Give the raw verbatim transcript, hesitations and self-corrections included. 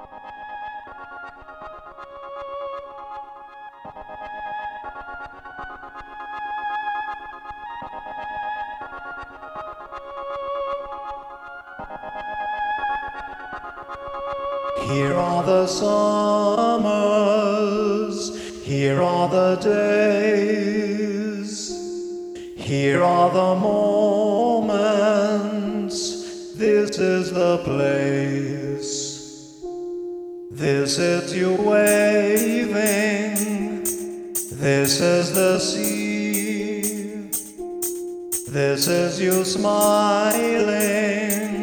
Here are the summers, here are the days, here are the moments, this is the place. This is you waving, this is the sea, this is you smiling.